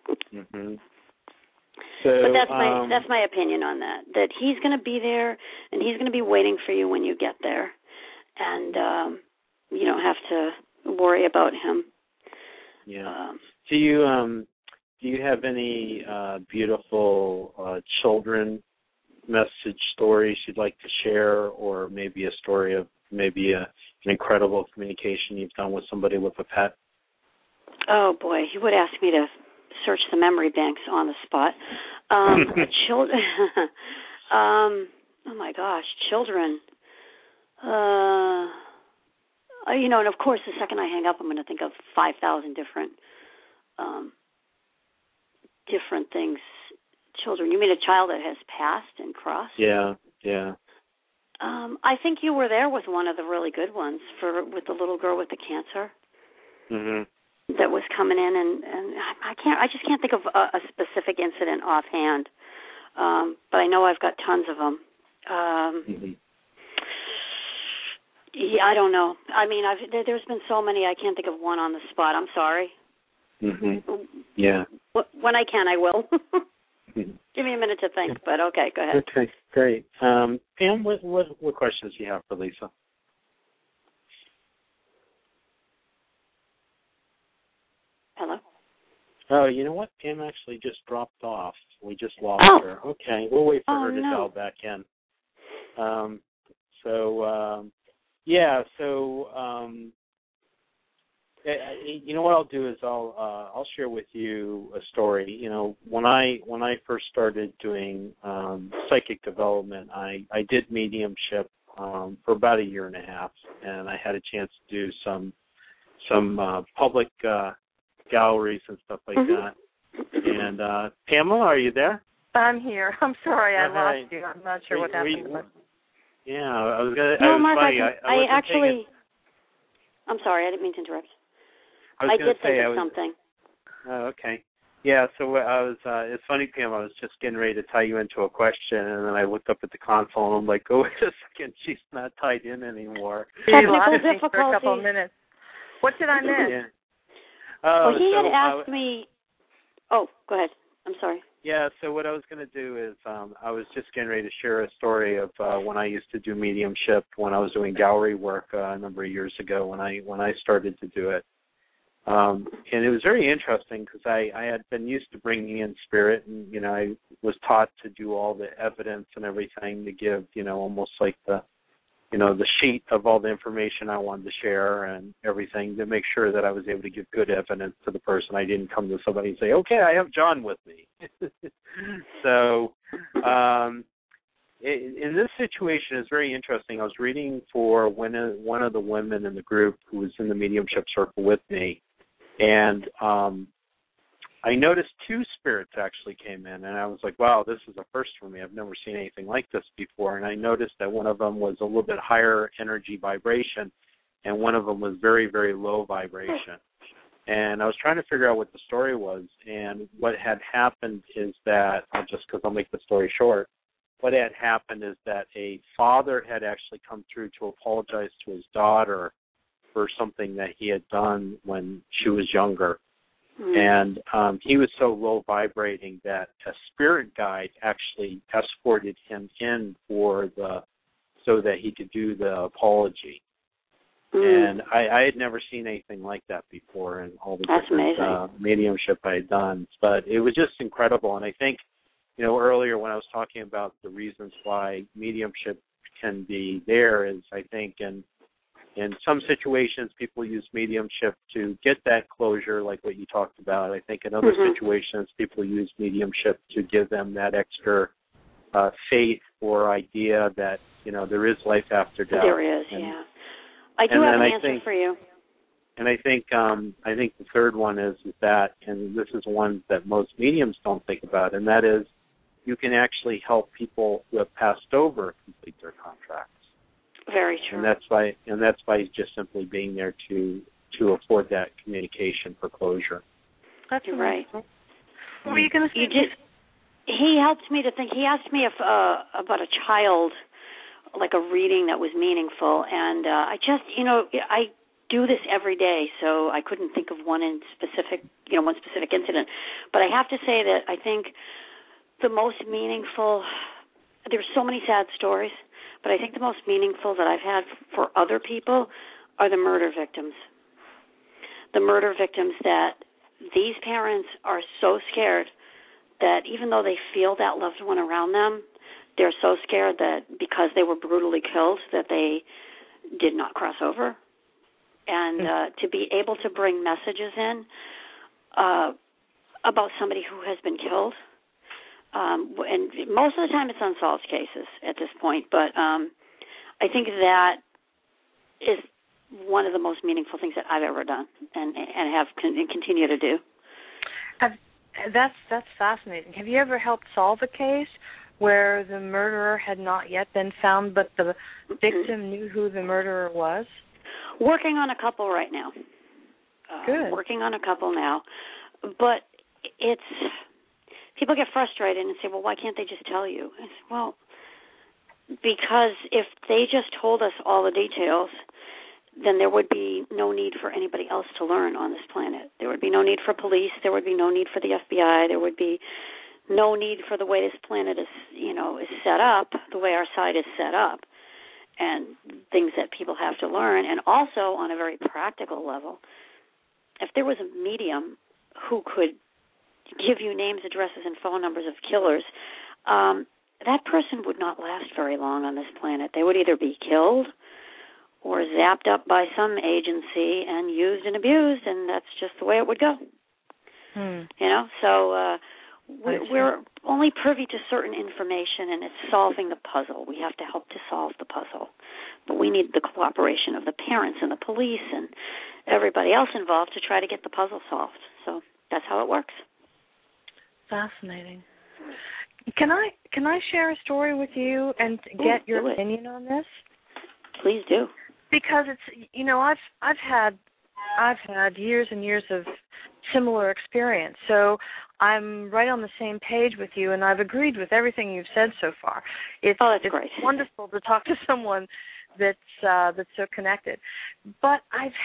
So, but that's my opinion on that. That he's going to be there, and he's going to be waiting for you when you get there, and you don't have to worry about him. Yeah. Do you have any beautiful children message stories you'd like to share, or maybe a story of maybe an incredible communication you've done with somebody with a pet? Oh boy, you would ask me to search the memory banks on the spot. Children. Oh my gosh, children. And of course, the second I hang up, I'm going to think of 5,000 different things. Children. You mean a child that has passed and crossed? Yeah. I think you were there with one of the really good ones with the little girl with the cancer. That was coming in, and I just can't think of a specific incident offhand. But I know I've got tons of them. Yeah, I don't know. I mean, there's been so many, I can't think of one on the spot. I'm sorry. Yeah. When I can, I will. Give me a minute to think, but okay, go ahead. Okay, great. Pam, what questions do you have for Lisa? Hello? Oh, you know what? Pam actually just dropped off. We just lost her. Okay, we'll wait for her to dial back in. You know what I'll do is I'll share with you a story. When I first started doing psychic development, I did mediumship for about 1.5 years, and I had a chance to do some public galleries and stuff like that. And Pamela, are you there? I'm here. I'm sorry I lost you. I'm not sure what happened. Yeah, I was gonna. No, I was Mark, funny. I actually. I'm sorry, I didn't mean to interrupt. I did think of something. Oh, okay. Yeah, so I was, it's funny, Pam, I was just getting ready to tie you into a question, and then I looked up at the console, and I'm like, oh, wait a second, she's not tied in anymore. Technical difficulties. For a couple difficulties. of minutes. What did I miss? Yeah. Oh, well, he had asked me. Oh, go ahead. I'm sorry. Yeah, so what I was going to do is I was just getting ready to share a story of when I used to do mediumship when I was doing gallery work a number of years ago when I started to do it. And it was very interesting because I had been used to bringing in spirit, and I was taught to do all the evidence and everything to give almost like the sheet of all the information I wanted to share and everything to make sure that I was able to give good evidence to the person. I didn't come to somebody and say, okay, I have John with me. So in this situation, it's very interesting. I was reading for one of the women in the group who was in the mediumship circle with me, and I noticed two spirits actually came in, and I was like, wow, this is a first for me. I've never seen anything like this before. And I noticed that one of them was a little bit higher energy vibration, and one of them was very, very low vibration. And I was trying to figure out what the story was, and what had happened is that, I'll make the story short, what had happened is that a father had actually come through to apologize to his daughter for something that he had done when she was younger. And he was so low vibrating that a spirit guide actually escorted him in so that he could do the apology. And I had never seen anything like that before in all the different mediumship I had done. But it was just incredible. And I think, earlier when I was talking about the reasons why mediumship can be there is, I think, in some situations, people use mediumship to get that closure, like what you talked about. I think in other situations, people use mediumship to give them that extra faith or idea that, there is life after death. There is, yeah. I do have an answer for you. And I think the third one is that, and this is one that most mediums don't think about, and that is you can actually help people who have passed over complete their contracts. Very true. And that's by just simply being there to afford that communication for closure. That's right. What were you going to say? He helped me to think. He asked me about a child, like a reading that was meaningful, and I do this every day, so I couldn't think of one specific incident. But I have to say that I think the most meaningful. There's so many sad stories. But I think the most meaningful that I've had for other people are the murder victims. The murder victims that these parents are so scared that even though they feel that loved one around them, they're so scared that because they were brutally killed that they did not cross over. And to be able to bring messages in about somebody who has been killed, and most of the time it's unsolved cases at this point, but I think that is one of the most meaningful things that I've ever done and continue to do. That's fascinating. Have you ever helped solve a case where the murderer had not yet been found, but the victim knew who the murderer was? Working on a couple right now. Good. Working on a couple now. But people get frustrated and say, well, why can't they just tell you? I say, well, because if they just told us all the details, then there would be no need for anybody else to learn on this planet. There would be no need for police. There would be no need for the FBI. There would be no need for the way this planet is set up, the way our side is set up, and things that people have to learn. And also, on a very practical level, if there was a medium who could give you names, addresses, and phone numbers of killers, that person would not last very long on this planet. They would either be killed or zapped up by some agency and used and abused, and that's just the way it would go. So we're only privy to certain information, and it's solving the puzzle. We have to help to solve the puzzle. But we need the cooperation of the parents and the police and everybody else involved to try to get the puzzle solved. So that's how it works. Fascinating. Can can I share a story with you and get your opinion on this? Please do. Because it's, you know, I've had years and years of similar experience, so I'm right on the same page with you, and I've agreed with everything you've said so far. It's great. Wonderful to talk to someone that's so connected. But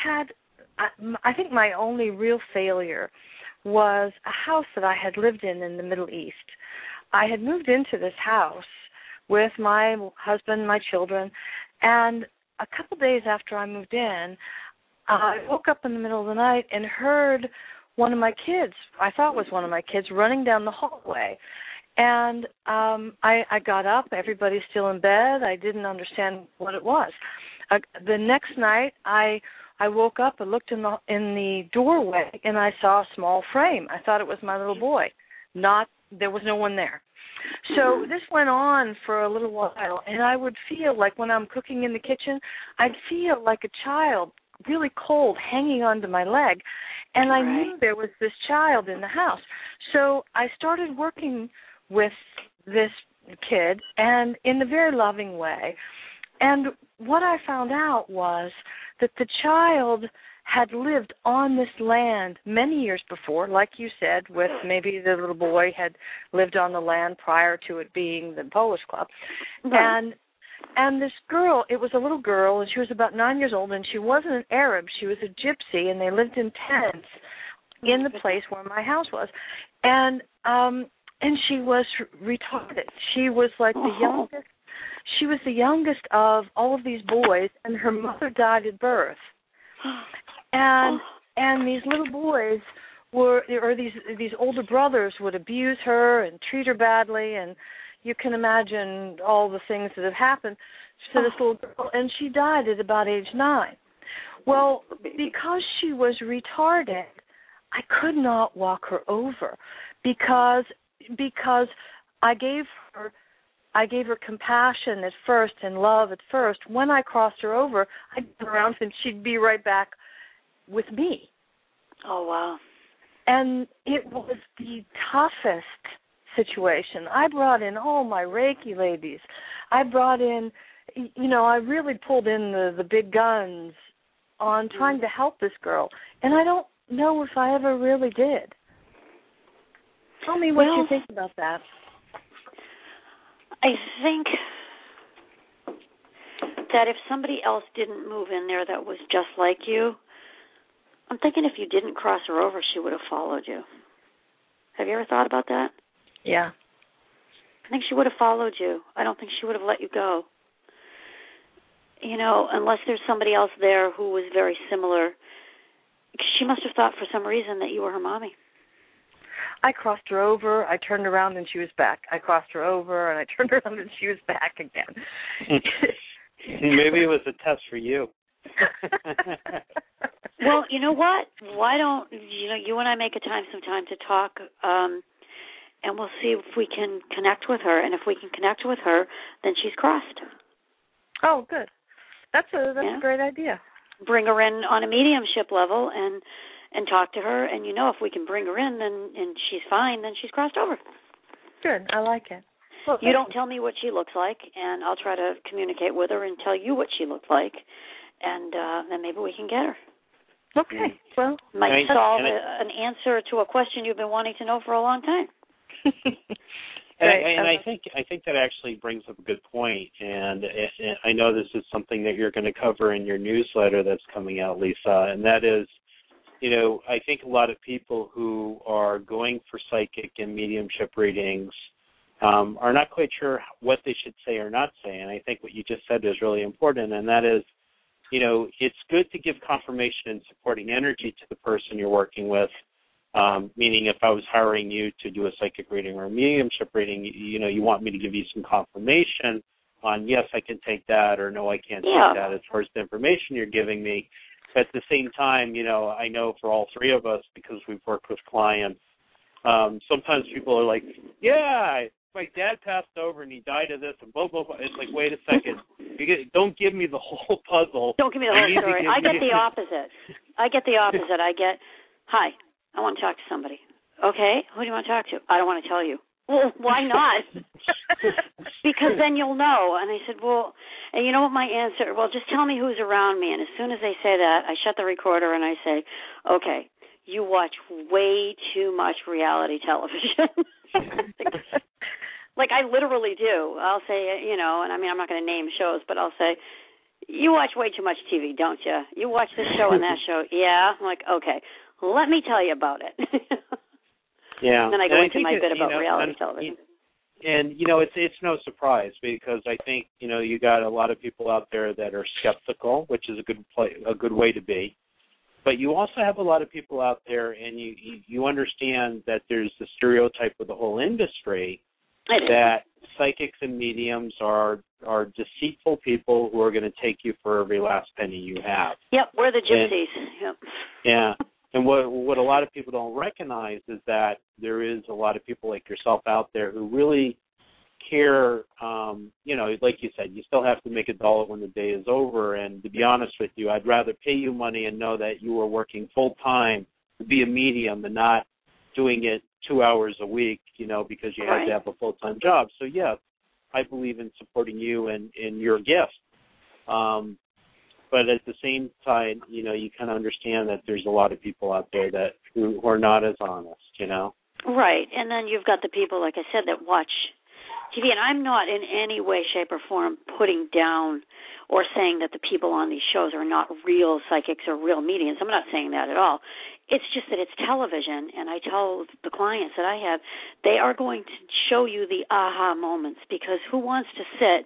I think my only real failure was a house that I had lived in the Middle East. I had moved into this house with my husband, my children, and a couple days after I moved in, I woke up in the middle of the night and heard one of my kids, I thought was one of my kids, running down the hallway. And I got up. Everybody's still in bed. I didn't understand what it was. The next night, I woke up and looked in the doorway, and I saw a small frame. I thought it was my little boy. There was no one there. So this went on for a little while, and I would feel like when I'm cooking in the kitchen, I'd feel like a child, really cold, hanging onto my leg, and I knew there was this child in the house. So I started working with this kid, and in a very loving way. And what I found out was that the child had lived on this land many years before, like you said, with maybe the little boy had lived on the land prior to it being the Polish Club. Right. And this girl, it was a little girl, and she was about 9 years old, and she wasn't an Arab. She was a gypsy, and they lived in tents in the place where my house was. And she was retarded. She was like the youngest. She was the youngest of all of these boys, and her mother died at birth. And these little boys these older brothers would abuse her and treat her badly, and you can imagine all the things that have happened to this little girl, and she died at about age 9. Well, because she was retarded, I could not walk her over because I gave her compassion at first and love at first. When I crossed her over, I'd turn around and she'd be right back with me. Oh, wow. And it was the toughest situation. I brought in all my Reiki ladies. I brought in, I really pulled in the big guns on trying to help this girl. And I don't know if I ever really did. Tell me what you think about that. I think that if somebody else didn't move in there that was just like you, I'm thinking if you didn't cross her over, she would have followed you. Have you ever thought about that? Yeah. I think she would have followed you. I don't think she would have let you go. Unless there's somebody else there who was very similar. She must have thought for some reason that you were her mommy. I crossed her over, I turned around, and she was back. I crossed her over, and I turned around, and she was back again. Maybe it was a test for you. Well, you know what? Why don't, you and I make some time to talk, and we'll see if we can connect with her. And if we can connect with her, then she's crossed. Oh, good. That's a great idea. Bring her in on a mediumship level and talk to her, and if we can bring her in and she's fine, then she's crossed over. Good, I like it. Well, you don't tell me what she looks like, and I'll try to communicate with her and tell you what she looks like, and then maybe we can get her. Okay, well. Might solve an answer to a question you've been wanting to know for a long time. And I think that actually brings up a good point, and I know this is something that you're going to cover in your newsletter that's coming out, Lisa, and that is, I think a lot of people who are going for psychic and mediumship readings are not quite sure what they should say or not say, and I think what you just said is really important, and that is, it's good to give confirmation and supporting energy to the person you're working with, meaning if I was hiring you to do a psychic reading or a mediumship reading, you want me to give you some confirmation on, yes, I can take that, or no, I can't take that as far as the information you're giving me. But at the same time, I know for all three of us, because we've worked with clients, sometimes people are like, yeah, my dad passed over and he died of this and blah, blah, blah. It's like, wait a second. Don't give me the whole puzzle. Don't give me the whole story. I get the opposite. I get, hi, I want to talk to somebody. Okay, who do you want to talk to? I don't want to tell you. Well, why not? because then you'll know. And I said, well, and you know what my answer? Well, just tell me who's around me. And as soon as they say that, I shut the recorder and I say, okay, you watch way too much reality television. Like I literally do. I'll say, you know, and I mean, I'm not going to name shows, but I'll say, you watch way too much TV, don't you? You watch this show and that show. Yeah. I'm like, okay, let me tell you about it. Yeah. And then I go into my bit about reality television. And, you know, it's no surprise because I think, you know, you got a lot of people out there that are skeptical, which is a good way to be. But you also have a lot of people out there, and you understand that there's the stereotype of the whole industry that psychics and mediums are deceitful people who are going to take you for every last penny you have. Yep, we're the gypsies. Yep. Yeah. And what a lot of people don't recognize is that there is a lot of people like yourself out there who really care. You know, like you said, you still have to make $1 when the day is over. And to be honest with you, I'd rather pay you money and know that you are working full time to be a medium and not doing it 2 hours a week, you know, because you have to have a full-time job. So, yes, I believe in supporting you and your gift. But at the same time, you know, you kind of understand that there's a lot of people out there that who are not as honest, you know. Right. And then you've got the people, like I said, that watch TV. And I'm not in any way, shape, or form putting down or saying that the people on these shows are not real psychics or real mediums. I'm not saying that at all. It's just that it's television, and I tell the clients that I have, they are going to show you the aha moments, because who wants to sit,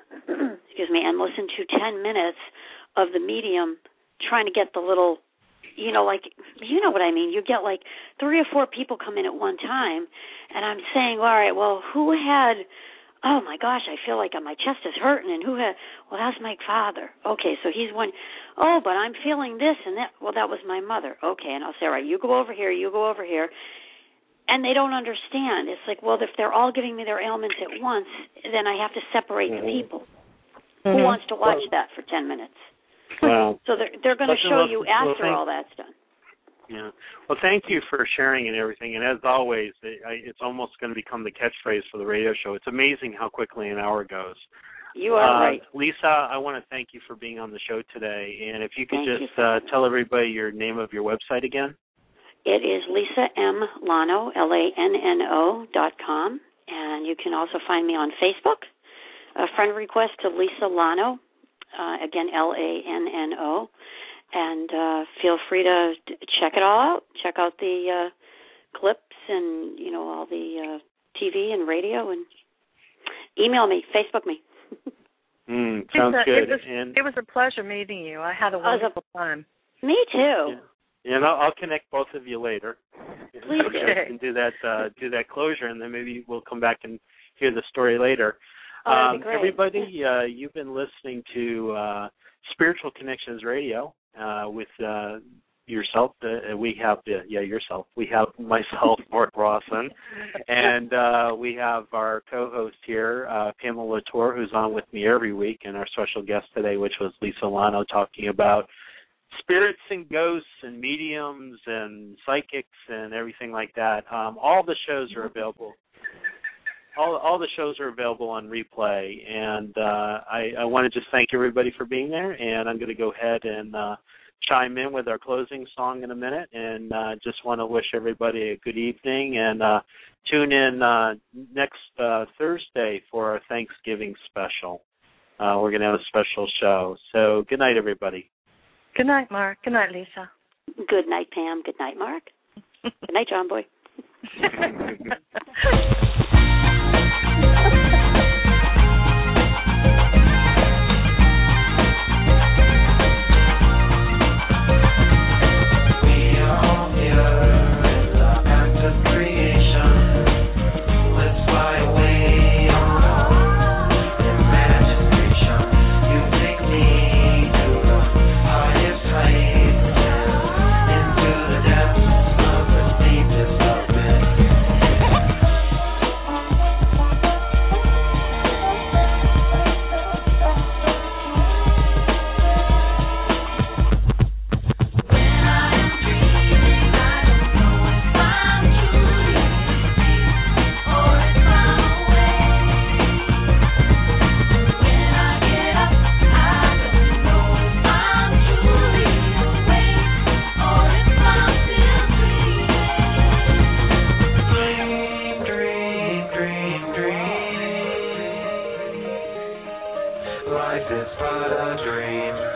and listen to 10 minutes of the medium trying to get the little, you know, like, you know what I mean. You get like 3 or 4 people come in at one time, and I'm saying, all right, well, who had, oh, my gosh, I feel like my chest is hurting, and who had, well, that's my father. Okay, so he's one, oh, but I'm feeling this and that. Well, that was my mother. Okay, and I'll say, all right, you go over here, you go over here. And they don't understand. It's like, well, if they're all giving me their ailments at once, then I have to separate the people. Who wants to watch that for 10 minutes? Well, so they're going to show you after all that's done. Yeah. Well, thank you for sharing and everything. And as always, it's almost going to become the catchphrase for the radio show. It's amazing how quickly an hour goes. You are right. Lisa, I want to thank you for being on the show today. And if you could tell everybody your name of your website again. It is Lisa M. Lanno, LANNO.com. And you can also find me on Facebook. A friend request to Lisa Lanno, again, LANNO. And feel free to check it all out. Check out the clips and, you know, all the TV and radio, and email me, Facebook me. Sounds good. It was a pleasure meeting you. I had a wonderful time. Me too. Yeah, and I'll connect both of you later. Please do. And do that closure, and then maybe we'll come back and hear the story later. That'd be great. Everybody, you've been listening to Spiritual Connections Radio with yourself. We have yourself. We have myself, Mark Rawson, and we have our co-host here, Pamela Latour, who's on with me every week, and our special guest today, which was Lisa Lanno, talking about spirits and ghosts and mediums and psychics and everything like that. All the shows are available. All the shows are available on replay, and I want to just thank everybody for being there, and I'm going to go ahead and chime in with our closing song in a minute, and just want to wish everybody a good evening, and tune in next Thursday for our Thanksgiving special. We're going to have a special show. So good night, everybody. Good night, Mark. Good night, Lisa. Good night, Pam. Good night, Mark. Good night, John Boy. Life is but a dream.